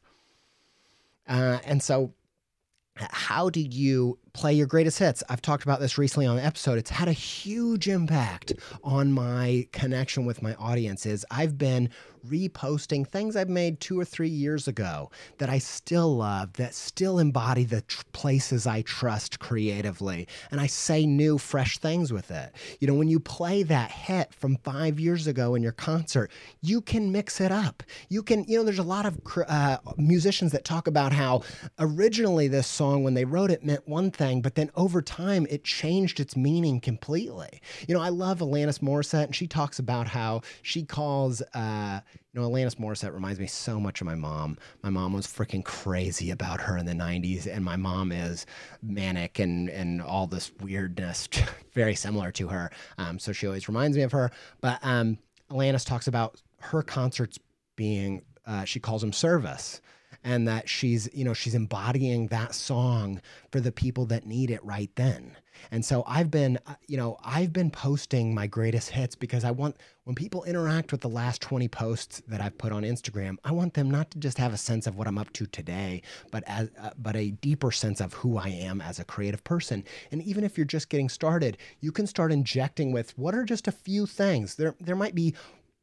Uh, and so how do you play your greatest hits? I've talked about this recently on the episode. It's had a huge impact on my connection with my audiences. I've been reposting things I've made two or three years ago that I still love, that still embody the tr- places I trust creatively. And I say new, fresh things with it. You know, when you play that hit from five years ago in your concert, you can mix it up. You can, you know, there's a lot of uh, musicians that talk about how originally this song, when they wrote it, meant one thing, but then over time it changed its meaning completely. You know, I love Alanis Morissette, and she talks about how she calls, uh, you know, Alanis Morissette reminds me so much of my mom. My mom was freaking crazy about her in the nineties, and my mom is manic and, and all this weirdness, very similar to her. Um, so she always reminds me of her. But um, Alanis talks about her concerts being, uh, she calls them service. And that she's, you know, she's embodying that song for the people that need it right then. And so I've been, you know, I've been posting my greatest hits because I want, when people interact with the last twenty posts that I've put on Instagram, I want them not to just have a sense of what I'm up to today, but as, uh, but a deeper sense of who I am as a creative person. And even if you're just getting started, you can start injecting with what are just a few things. There, there might be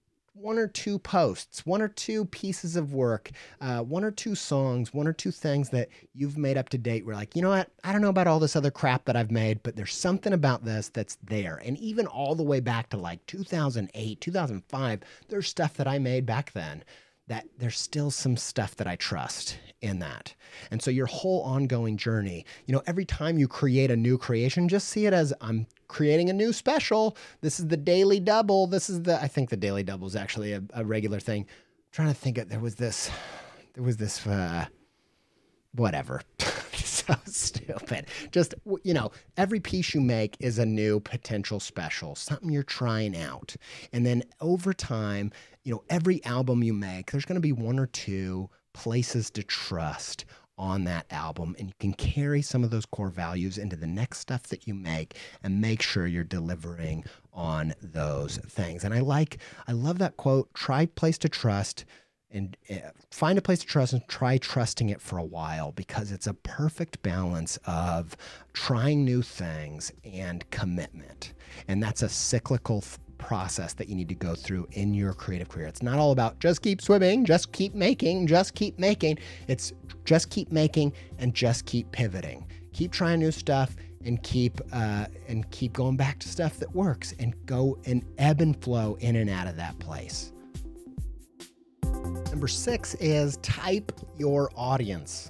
one or two posts, one or two pieces of work, uh, one or two songs, one or two things that you've made up to date. We're like, you know what? I don't know about all this other crap that I've made, but there's something about this that's there. And even all the way back to like two thousand eight, two thousand five, there's stuff that I made back then that there's still some stuff that I trust in that. And so your whole ongoing journey, you know, every time you create a new creation, just see it as I'm creating a new special. This is the daily double. This is the, I think the daily double is actually a, a regular thing. I'm trying to think of, there was this, there was this, uh, whatever. So stupid. Just, you know, every piece you make is a new potential special, something you're trying out. And then over time, you know, every album you make, there's going to be one or two places to trust on that album, and you can carry some of those core values into the next stuff that you make and make sure you're delivering on those things. And I like, I love that quote, try place to trust and uh, find a place to trust and try trusting it for a while, because it's a perfect balance of trying new things and commitment. And that's a cyclical f- process that you need to go through in your creative career. It's not all about just keep swimming, just keep making, just keep making. It's just keep making and just keep pivoting. Keep trying new stuff and keep uh, and keep going back to stuff that works, and go and ebb and flow in and out of that place. Number six is type your audience.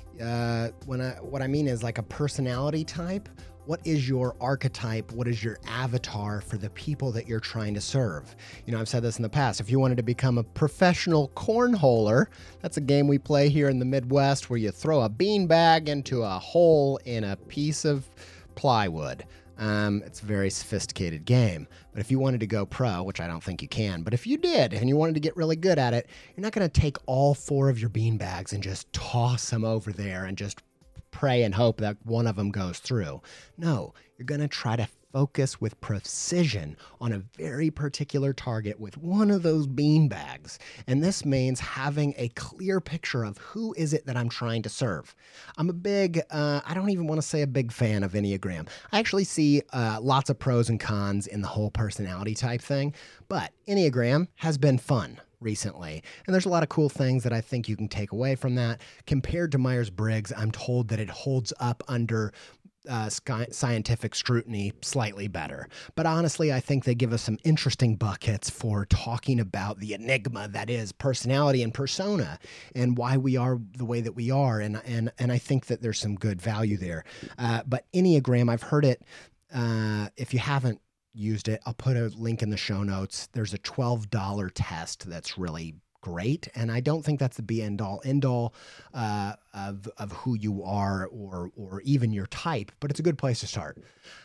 Uh, when I, what I mean is like a personality type. What is your archetype? What is your avatar for the people that you're trying to serve? You know, I've said this in the past. If you wanted to become a professional cornholer, that's a game we play here in the Midwest where you throw a beanbag into a hole in a piece of plywood. Um, it's a very sophisticated game. But if you wanted to go pro, which I don't think you can, but if you did and you wanted to get really good at it, you're not going to take all four of your beanbags and just toss them over there and just pray and hope that one of them goes through. No, you're going to try to focus with precision on a very particular target with one of those bean bags. And this means having a clear picture of who is it that I'm trying to serve. I'm a big, uh, I don't even want to say a big fan of Enneagram. I actually see uh, lots of pros and cons in the whole personality type thing, but Enneagram has been fun recently. And there's a lot of cool things that I think you can take away from that. Compared to Myers-Briggs, I'm told that it holds up under uh, sci- scientific scrutiny slightly better. But honestly, I think they give us some interesting buckets for talking about the enigma that is personality and persona and why we are the way that we are. And, and, and I think that there's some good value there. Uh, but Enneagram, I've heard it, uh, if you haven't used it, I'll put a link in the show notes. There's a twelve dollars test that's really great. And I don't think that's the be end all end all uh, of, of who you are or, or even your type, but it's a good place to start.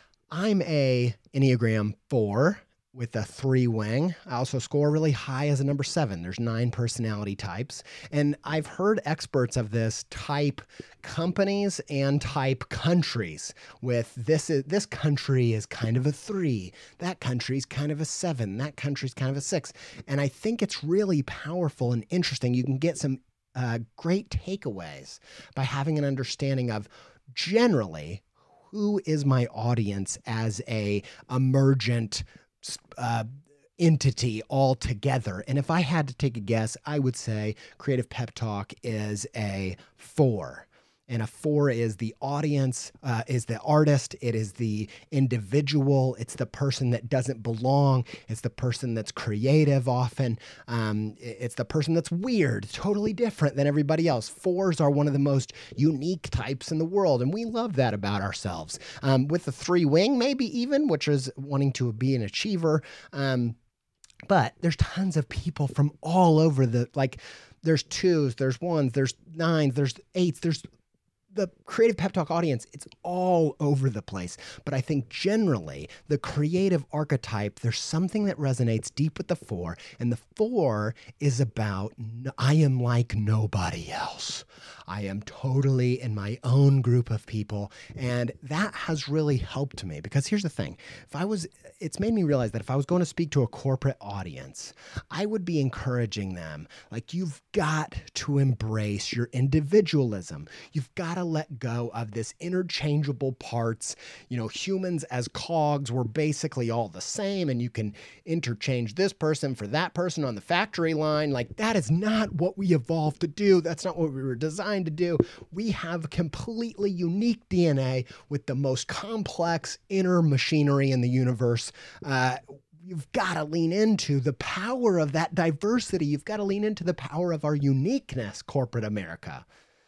I'm a Enneagram four with a three wing. I also score really high as a number seven. There's nine personality types. And I've heard experts of this type companies and type countries with this, is, this country is kind of a three. That country's kind of a seven. That country's kind of a six. And I think it's really powerful and interesting. You can get some uh, great takeaways by having an understanding of generally who is my audience as a emergent Uh, entity altogether. And if I had to take a guess, I would say Creative Pep Talk is a four. And a four is the audience, uh, is the artist. It is the individual. It's the person that doesn't belong. It's the person that's creative often. Um, it's the person that's weird, totally different than everybody else. Fours are one of the most unique types in the world, and we love that about ourselves. Um, with the three wing, maybe even, which is wanting to be an achiever. Um, but there's tons of people from all over the, like, there's twos, there's ones, there's nines, there's eights, there's the Creative Pep Talk audience, it's all over the place. But I think generally the creative archetype, there's something that resonates deep with the four. And the four is about, I am like nobody else. I am totally in my own group of people. And that has really helped me, because here's the thing. If I was, it's made me realize that if I was going to speak to a corporate audience, I would be encouraging them, like, you've got to embrace your individualism. You've got to let go of this interchangeable parts. You know, humans as cogs were basically all the same, and you can interchange this person for that person on the factory line. Like, that is not what we evolved to do. That's not what we were designed to do. We have completely unique D N A with the most complex inner machinery in the universe. Uh, You've got to lean into the power of that diversity. You've got to lean into the power of our uniqueness, corporate America.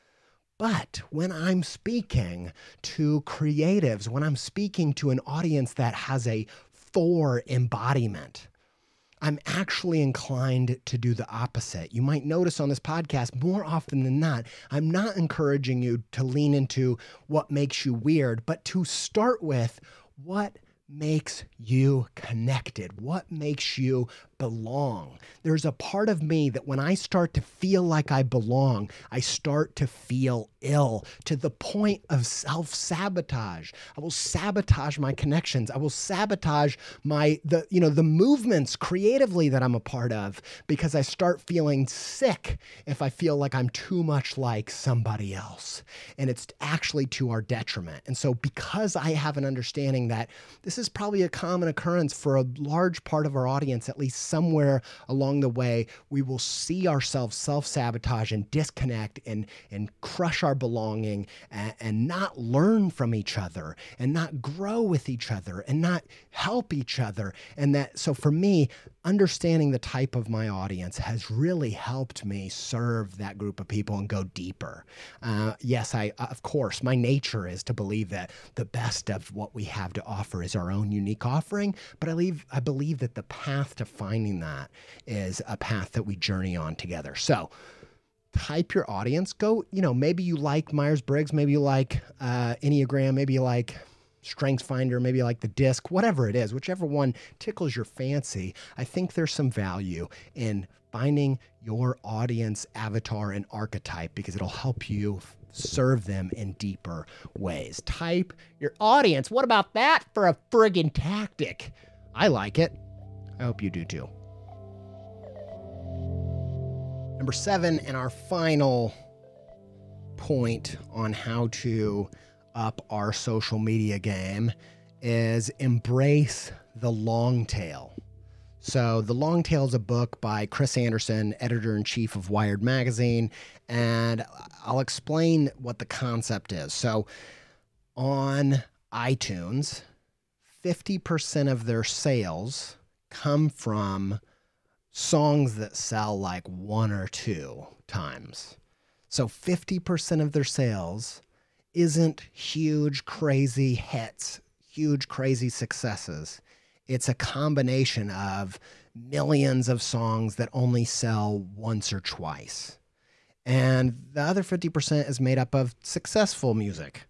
But when I'm speaking to creatives, when I'm speaking to an audience that has a four embodiment, I'm actually inclined to do the opposite. You might notice on this podcast, more often than not, I'm not encouraging you to lean into what makes you weird, but to start with what makes you connected, what makes you belong. There's a part of me that when I start to feel like I belong, I start to feel ill to the point of self-sabotage. I will sabotage my connections. I will sabotage my, the, you know, the movements creatively that I'm a part of because I start feeling sick if I feel like I'm too much like somebody else. And it's actually to our detriment. And so because I have an understanding that this is probably a common occurrence for a large part of our audience, at least somewhere along the way, we will see ourselves self-sabotage and disconnect and, and crush our belonging and, and not learn from each other and not grow with each other and not help each other. And that, so for me, understanding the type of my audience has really helped me serve that group of people and go deeper. Uh, yes, I, of course, my nature is to believe that the best of what we have to offer is our own unique offering, but I believe, I believe that the path to finding that is a path that we journey on together. So type your audience, go, you know, maybe you like Myers-Briggs, maybe you like uh, Enneagram, maybe you like StrengthsFinder, maybe like the disc, whatever it is, whichever one tickles your fancy. I think there's some value in finding your audience avatar and archetype because it'll help you serve them in deeper ways. Type your audience. What about that for a friggin' tactic? I like it. I hope you do too. Number seven, and our final point on how to up our social media game is embrace the long tail. So The Long Tail is a book by Chris Anderson, editor-in-chief of Wired Magazine, and I'll explain what the concept is. So on iTunes, fifty percent of their sales come from songs that sell like one or two times. So fifty percent of their sales isn't huge, crazy hits, huge, crazy successes. It's a combination of millions of songs that only sell once or twice. And the other fifty percent is made up of successful music.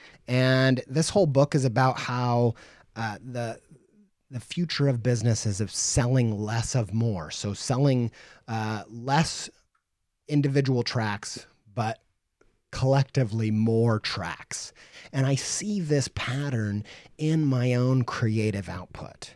And this whole book is about how uh, the the future of business is of selling less of more. So selling uh, less individual tracks, but collectively more tracks. And I see this pattern in my own creative output.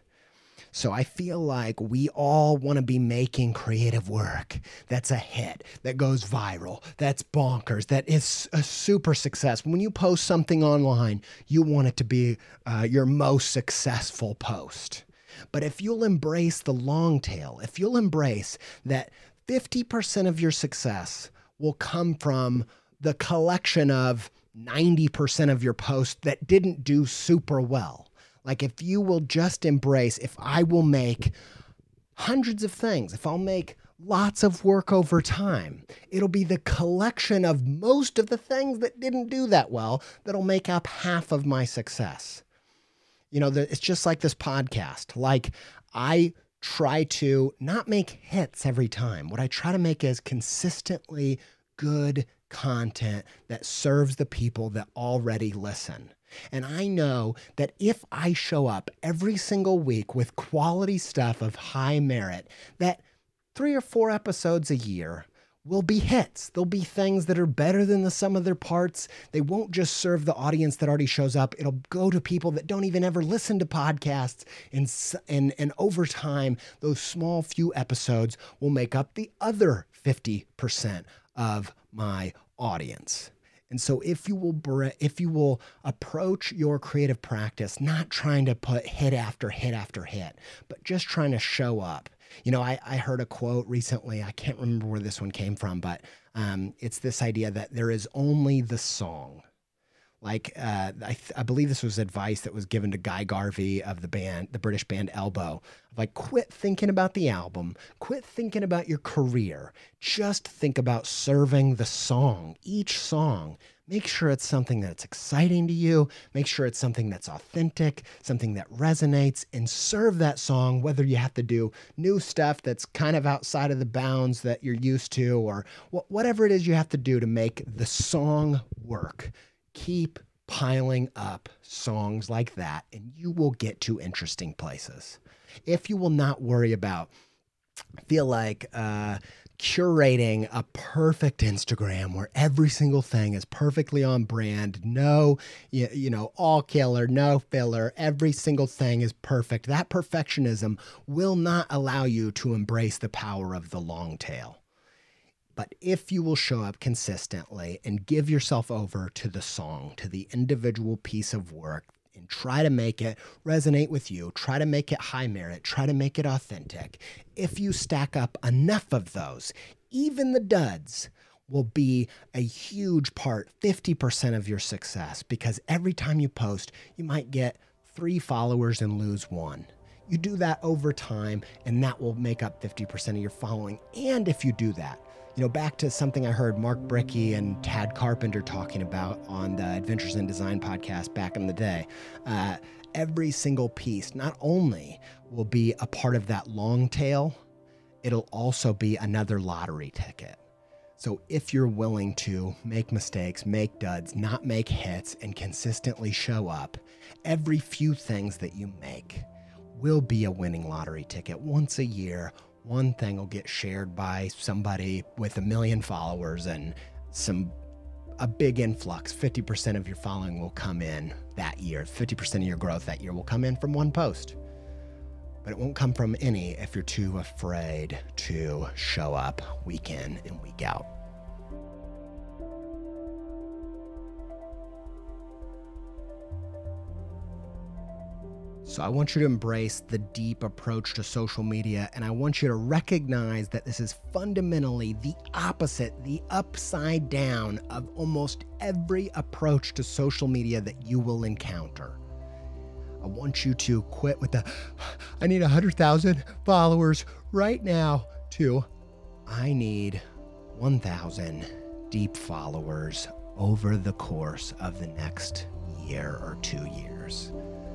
So I feel like we all want to be making creative work that's a hit, that goes viral, that's bonkers, that is a super success. When you post something online, you want it to be uh, your most successful post. But if you'll embrace the long tail, if you'll embrace that fifty percent of your success will come from the collection of ninety percent of your posts that didn't do super well. Like if you will just embrace, if I will make hundreds of things, if I'll make lots of work over time, it'll be the collection of most of the things that didn't do that well that'll make up half of my success. You know, the, it's just like this podcast. Like I try to not make hits every time. What I try to make is consistently good content that serves the people that already listen. And I know that if I show up every single week with quality stuff of high merit, that three or four episodes a year will be hits. They'll be things that are better than the sum of their parts. They won't just serve the audience that already shows up. It'll go to people that don't even ever listen to podcasts. And, and, and over time, those small few episodes will make up the other fifty percent of my audience. And so if you will if you will approach your creative practice, not trying to put hit after hit after hit, but just trying to show up. You know, I, I heard a quote recently, I can't remember where this one came from, but um, it's this idea that there is only the song. Like, uh, I, th- I believe this was advice that was given to Guy Garvey of the band, the British band Elbow. Like, quit thinking about the album. Quit thinking about your career. Just think about serving the song, each song. Make sure it's something that's exciting to you. Make sure it's something that's authentic, something that resonates, and serve that song, whether you have to do new stuff that's kind of outside of the bounds that you're used to, or wh- whatever it is you have to do to make the song work. Keep piling up songs like that, and you will get to interesting places. If you will not worry about feel like uh, curating a perfect Instagram where every single thing is perfectly on brand. No, you, you know, all killer, no filler. Every single thing is perfect. That perfectionism will not allow you to embrace the power of the long tail. But if you will show up consistently and give yourself over to the song, to the individual piece of work, and try to make it resonate with you, try to make it high merit, try to make it authentic, if you stack up enough of those, even the duds will be a huge part, fifty percent of your success, because every time you post, you might get three followers and lose one. You do that over time, and that will make up fifty percent of your following. And if you do that, you know, back to something I heard Mark Brickey and Tad Carpenter talking about on the Adventures in Design podcast back in the day. Uh, every single piece not only will be a part of that long tail, it'll also be another lottery ticket. So if you're willing to make mistakes, make duds, not make hits, and consistently show up, every few things that you make will be a winning lottery ticket. Once a year, one thing will get shared by somebody with a million followers and some a big influx. fifty percent of your following will come in that year. fifty percent of your growth that year will come in from one post. But it won't come from any if you're too afraid to show up week in and week out. So I want you to embrace the deep approach to social media, and I want you to recognize that this is fundamentally the opposite, the upside down of almost every approach to social media that you will encounter. I want you to quit with the, I need one hundred thousand followers right now, to, I need one thousand deep followers over the course of the next year or two years.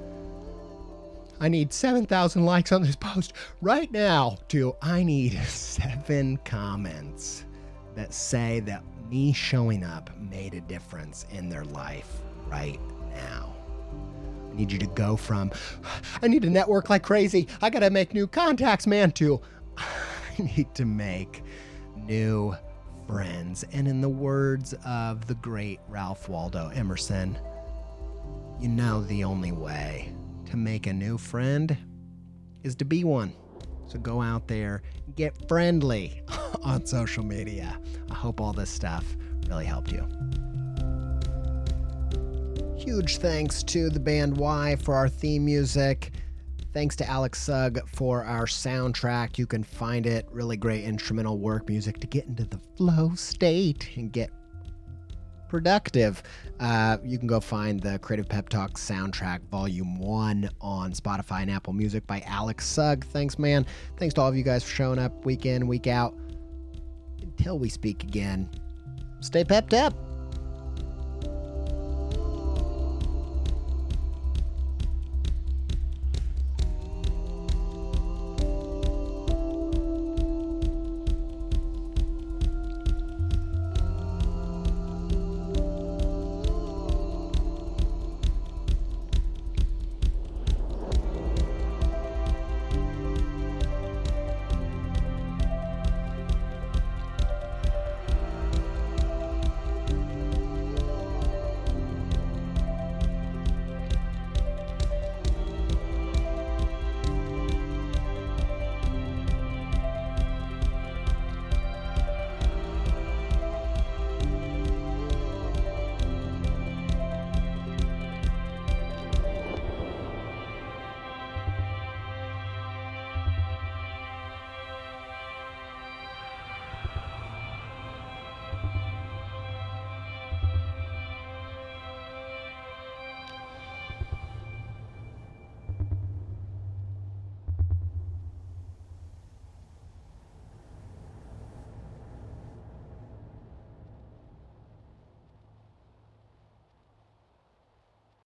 I need seven thousand likes on this post right now, to I need seven comments that say that me showing up made a difference in their life right now. I need you to go from, I need to network like crazy, I gotta make new contacts, man, to I need to make new friends. And in the words of the great Ralph Waldo Emerson, you know the only way to make a new friend is to be one. So go out there, get friendly on social media. I hope all this stuff really helped you. Huge thanks to the band Y for our theme music. Thanks to Alex Sugg for our soundtrack. You can find it, really great instrumental work music to get into the flow state and get productive. Uh, you can go find the Creative Pep Talk soundtrack volume one on Spotify and Apple Music by Alex Sugg. Thanks, man. Thanks to all of you guys for showing up week in, week out. Until we speak again, stay pepped up.